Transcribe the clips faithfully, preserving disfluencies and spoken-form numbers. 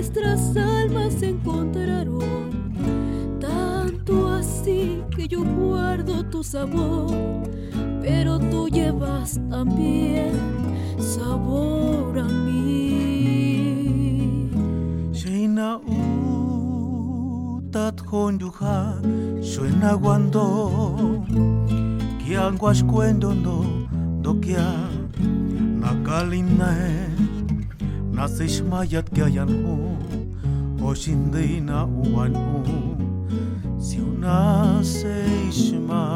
nuestras almas se encontraron, tanto así que yo guardo tu sabor, pero tú llevas también sabor a mí. Sheina utat honduja suena cuando que anguas cuando no do que nakalinae nasish mayat que hayan ho oshindina uan ho si una seishma.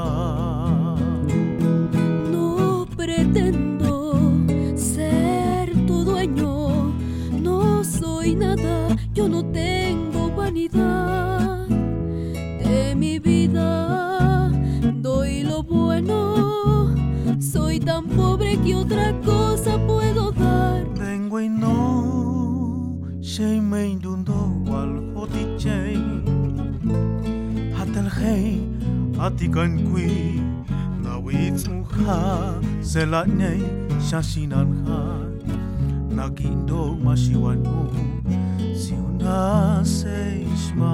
No pretendo ser tu dueño, no soy nada, yo no tengo vanidad. De mi vida doy lo bueno, soy tan pobre que otra cosa puedo dar. Tengo y no shay me indundo wal hotiche hatal hey atikan kui nawit muha selatne shashinan ha nagindo mashiwan mo si una seishma.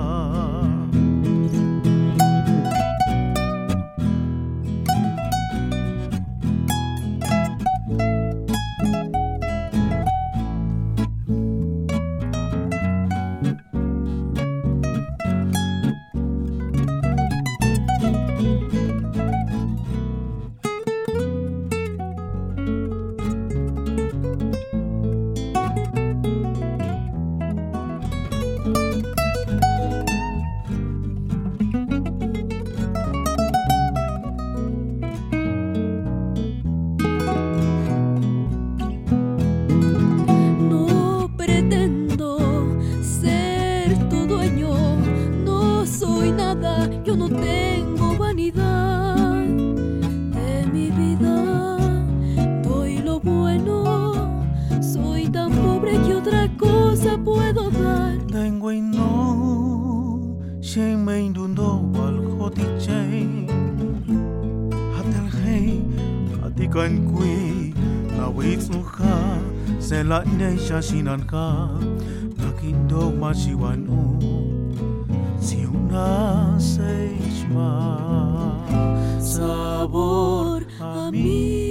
Yo no tengo vanidad. De mi vida doy lo bueno, soy tan pobre que otra cosa puedo dar. Tengo y no shay me indundo wal hotiche hatal hey atikan kui nawit muha selatne shashinan ka nagindo mashiwan o si una seishma. Sabor a mí.